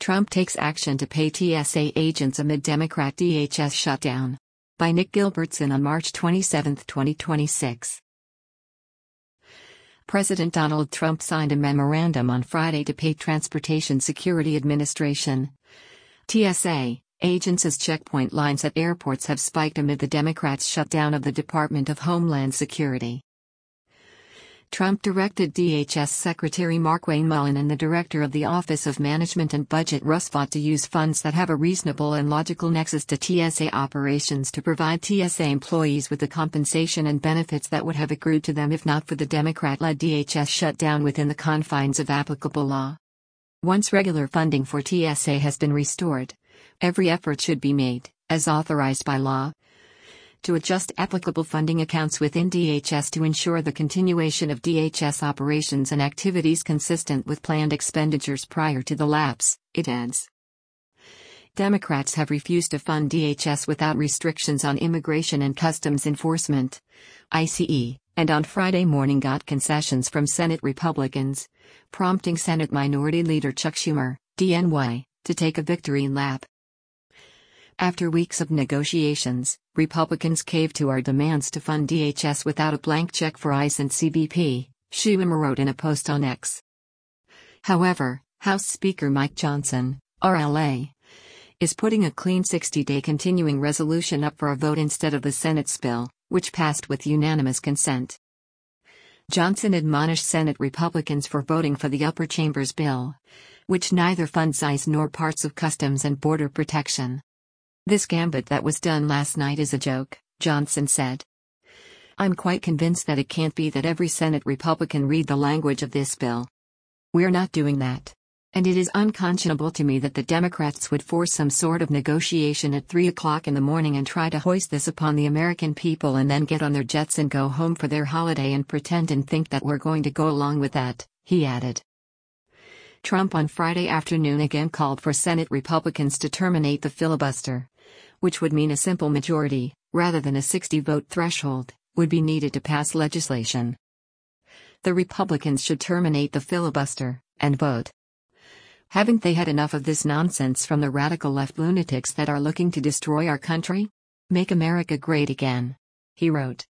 Trump takes action to pay TSA agents amid Democrat DHS shutdown. By Nick Gilbertson on March 27, 2026. President Donald Trump signed a memorandum on Friday to pay Transportation Security Administration (TSA) agents as checkpoint lines at airports have spiked amid the Democrats' shutdown of the Department of Homeland Security. Trump directed DHS Secretary Markwayne Mullin and the Director of the Office of Management and Budget Russ Vought to use funds that have a reasonable and logical nexus to TSA operations to provide TSA employees with the compensation and benefits that would have accrued to them if not for the Democrat-led DHS shutdown within the confines of applicable law. Once regular funding for TSA has been restored, every effort should be made, as authorized by law, to adjust applicable funding accounts within DHS to ensure the continuation of DHS operations and activities consistent with planned expenditures prior to the lapse, it adds. Democrats have refused to fund DHS without restrictions on Immigration and Customs Enforcement, ICE, and on Friday morning got concessions from Senate Republicans, prompting Senate Minority Leader Chuck Schumer, DNY, to take a victory lap. After weeks of negotiations, Republicans caved to our demands to fund DHS without a blank check for ICE and CBP, Schumer wrote in a post on X. However, House Speaker Mike Johnson, RLA, is putting a clean 60-day continuing resolution up for a vote instead of the Senate's bill, which passed with unanimous consent. Johnson admonished Senate Republicans for voting for the upper chamber's bill, which neither funds ICE nor parts of Customs and Border Protection. This gambit that was done last night is a joke, Johnson said. I'm quite convinced that it can't be that every Senate Republican read the language of this bill. We're not doing that. And it is unconscionable to me that the Democrats would force some sort of negotiation at 3 o'clock in the morning and try to hoist this upon the American people and then get on their jets and go home for their holiday and pretend and think that we're going to go along with that, he added. Trump on Friday afternoon again called for Senate Republicans to terminate the filibuster, which would mean a simple majority, rather than a 60-vote threshold, would be needed to pass legislation. The Republicans should terminate the filibuster, and vote. Haven't they had enough of this nonsense from the radical left lunatics that are looking to destroy our country? Make America great again, he wrote.